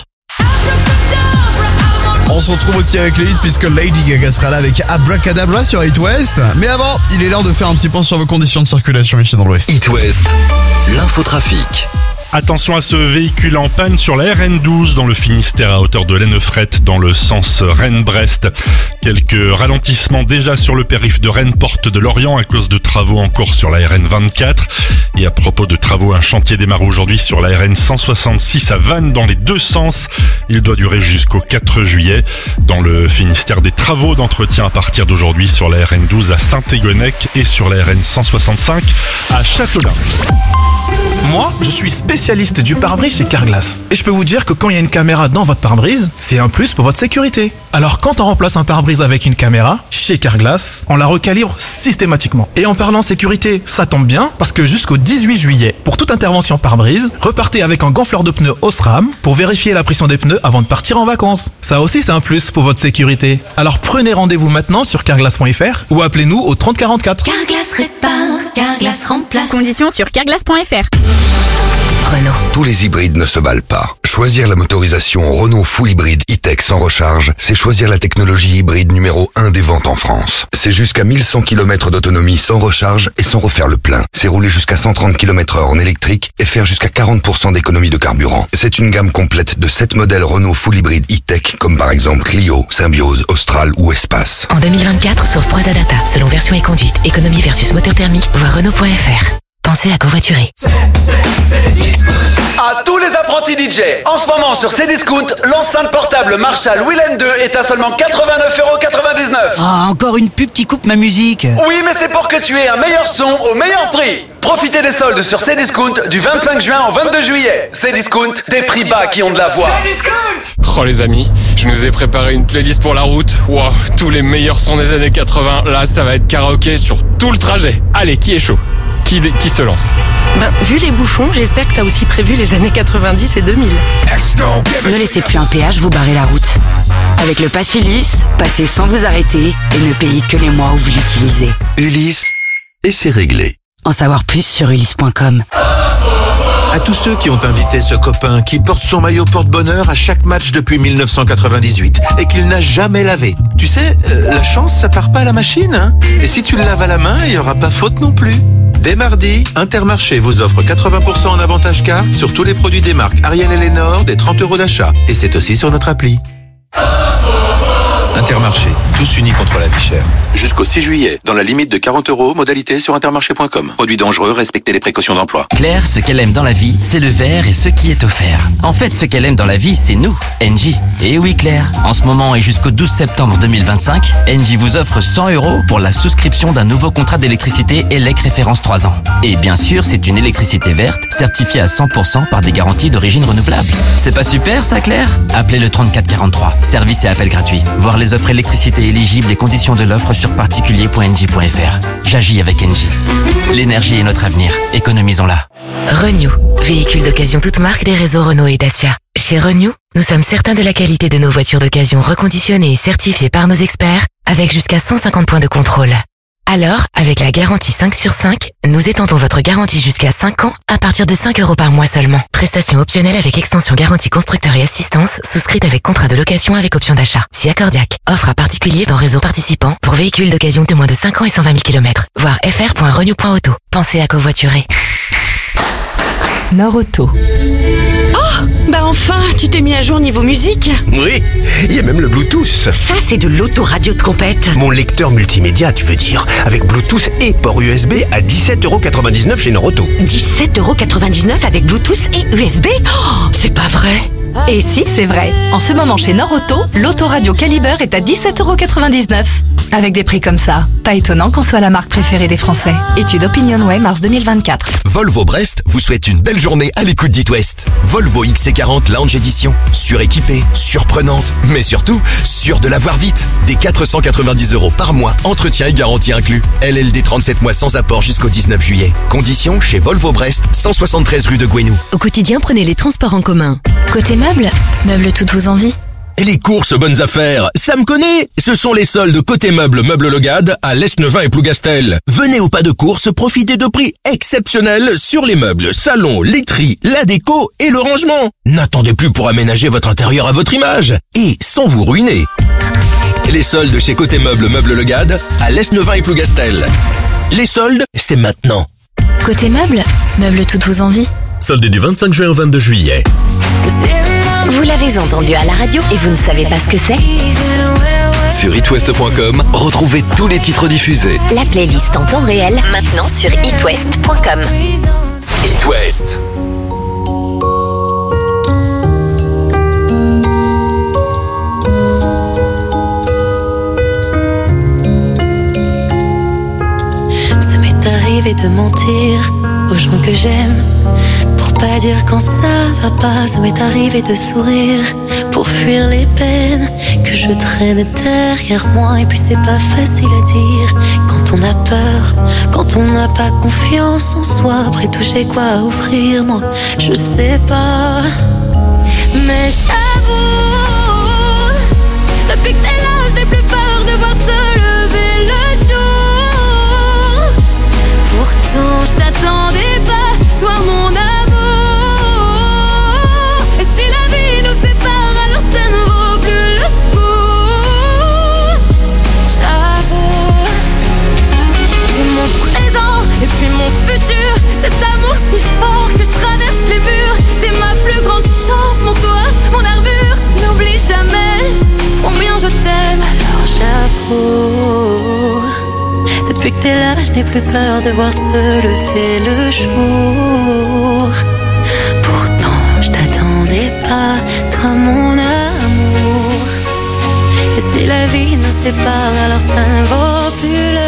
On se retrouve aussi avec les hits puisque Lady Gaga sera là avec Abracadabra sur It West. Mais avant, il est l'heure de faire un petit point sur vos conditions de circulation ici dans l'Ouest. It West, l'infotrafic. Attention à ce véhicule en panne sur la RN12 dans le Finistère à hauteur de Lennefrette dans le sens Rennes-Brest. Quelques ralentissements déjà sur le périph' de Rennes porte de Lorient à cause de travaux en cours sur la RN24. Et à propos de travaux, un chantier démarre aujourd'hui sur la RN166 à Vannes dans les deux sens. Il doit durer jusqu'au 4 juillet. Dans le Finistère, des travaux d'entretien à partir d'aujourd'hui sur la RN12 à Saint-Égonec et sur la RN165 à Châteaudun. Moi, je suis spécialiste du pare-brise chez Carglass. Et je peux vous dire que quand il y a une caméra dans votre pare-brise, c'est un plus pour votre sécurité. Alors quand on remplace un pare-brise avec une caméra, chez Carglass, on la recalibre systématiquement. Et en parlant sécurité, ça tombe bien, parce que jusqu'au 18 juillet, pour toute intervention pare-brise, repartez avec un gonfleur de pneus Osram pour vérifier la pression des pneus avant de partir en vacances. Ça aussi, c'est un plus pour votre sécurité. Alors prenez rendez-vous maintenant sur carglass.fr ou appelez-nous au 3044. Carglass répare, Carglass remplace. Conditions sur carglass.fr. Renault. Tous les hybrides ne se valent pas. Choisir la motorisation Renault Full Hybride E-Tech sans recharge, c'est choisir la technologie hybride numéro 1 des ventes en France. C'est jusqu'à 1100 km d'autonomie sans recharge et sans refaire le plein. C'est rouler jusqu'à 130 km/h en électrique et faire jusqu'à 40% d'économie de carburant. C'est une gamme complète de 7 modèles Renault Full Hybride E-Tech, comme par exemple Clio, Symbiose, Austral ou Espace. En 2024, source 3 Data, selon version et conduite, économie versus moteur thermique, voir Renault.fr. Pensez à covoiturer. À tous les apprentis DJ, en ce moment sur Cdiscount, l'enceinte portable Marshall Willen 2 est à seulement 89,99€. Ah, encore une pub qui coupe ma musique. Oui, mais c'est pour que tu aies un meilleur son au meilleur prix. Profitez des soldes sur Cdiscount du 25 juin au 22 juillet. Cdiscount, des prix bas qui ont de la voix. Oh les amis, je nous ai préparé une playlist pour la route. Wow, tous les meilleurs sons des années 80. Là, ça va être karaoké sur tout le trajet. Allez, qui est chaud? qui se lance. Ben, vu les bouchons, j'espère que t'as aussi prévu les années 90 et 2000. Ne laissez plus un péage vous barrer la route. Avec le Pass Ulysse, passez sans vous arrêter et ne payez que les mois où vous l'utilisez. Ulysse, et c'est réglé. En savoir plus sur ulysse.com. À tous ceux qui ont invité ce copain qui porte son maillot porte-bonheur à chaque match depuis 1998 et qu'il n'a jamais lavé. Tu sais, la chance, ça part pas à la machine, hein. Et si tu le laves à la main, il y aura pas faute non plus. Dès mardi, Intermarché vous offre 80% en avantage carte sur tous les produits des marques Ariel et Lénore, des 30 € d'achat. Et c'est aussi sur notre appli. Intermarché, tous unis contre la vie chère. Jusqu'au 6 juillet, dans la limite de 40 €, modalité sur intermarché.com. Produits dangereux, respectez les précautions d'emploi. Claire, ce qu'elle aime dans la vie, c'est le verre et ce qui est offert. En fait, ce qu'elle aime dans la vie, c'est nous, Engie. Et oui Claire, en ce moment et jusqu'au 12 septembre 2025, Engie vous offre 100 € pour la souscription d'un nouveau contrat d'électricité ELEC référence 3 ans. Et bien sûr, c'est une électricité verte, certifiée à 100% par des garanties d'origine renouvelable. C'est pas super ça Claire? Appelez le 3443, service et appel gratuit. Voir les offres électricité éligibles et conditions de l'offre sur particulier.engie.fr. J'agis avec Engie. L'énergie est notre avenir, économisons-la. Renew, véhicule d'occasion toute marque des réseaux Renault et Dacia. Chez Renew, nous sommes certains de la qualité de nos voitures d'occasion reconditionnées et certifiées par nos experts avec jusqu'à 150 points de contrôle. Alors, avec la garantie 5 sur 5, nous étendons votre garantie jusqu'à 5 ans à partir de 5 € par mois seulement. Prestation optionnelle avec extension garantie constructeur et assistance, souscrite avec contrat de location avec option d'achat. Si accordiaque. Offre à particulier dans réseau participant pour véhicules d'occasion de moins de 5 ans et 120 000 km. Voir fr.renew.auto. Pensez à covoiturer. Nord-Auto. Oh, bah enfin, tu t'es mis à jour niveau musique. Oui, il y a même le Bluetooth. Ça, c'est de l'autoradio de compète. Mon lecteur multimédia, tu veux dire, avec Bluetooth et port USB à 17,99 € chez Nord-Auto. 17,99 € avec Bluetooth et USB? Oh, c'est pas vrai. Et si, c'est vrai. En ce moment chez Nord-Auto, l'autoradio Caliber est à 17,99 €. Avec des prix comme ça, pas étonnant qu'on soit la marque préférée des Français. Étude OpinionWay, mars 2024. Volvo Brest vous souhaite une belle journée à l'écoute d'It West. Volvo XC40 Lounge Edition. Suréquipée, surprenante, mais surtout, sûre de l'avoir vite. Des 490 € par mois, entretien et garantie inclus. LLD 37 mois sans apport jusqu'au 19 juillet. Conditions chez Volvo Brest, 173 rue de Gouesnou. Au quotidien, prenez les transports en commun. Côté meubles, meubles toutes vos envies. Et les courses bonnes affaires, ça me connaît. Ce sont les soldes côté meubles Logade à l'Est-Neuvin et Plougastel. Venez au pas de course, profitez de prix exceptionnels sur les meubles, salons, laiterie, la déco et le rangement. N'attendez plus pour aménager votre intérieur à votre image et sans vous ruiner. Les soldes chez côté meubles Logade à l'Est-Neuvin et Plougastel. Les soldes, c'est maintenant. Côté meubles, meubles toutes vos envies. Soldes du 25 juin au 22 juillet. Vous l'avez entendu à la radio et vous ne savez pas ce que c'est? Sur itwest.com, retrouvez tous les titres diffusés. La playlist en temps réel, maintenant sur itwest.com. It West. Ça m'est arrivé de mentir aux gens que j'aime pour pas dire quand ça va pas. Ça m'est arrivé de sourire pour fuir les peines que je traîne derrière moi. Et puis c'est pas facile à dire quand on a peur, quand on n'a pas confiance en soi. Après tout j'ai quoi à offrir, moi je sais pas. Mais j'avoue, depuis que t'es là je n'ai plus peur de voir se lever le jour. Pourtant je t'attendais pas, toi mon amour. Et si la vie nous sépare, alors ça ne vaut plus le coup. J'avoue, t'es mon présent et puis mon futur. Cet amour si fort que je traverse les murs. T'es ma plus grande chance, mon toit, mon armure. N'oublie jamais combien je t'aime. Alors j'avoue, depuis que t'es là, je n'ai plus peur de voir se lever le jour. Pourtant, je t'attendais pas, toi mon amour. Et si la vie nous sépare, alors ça ne vaut plus le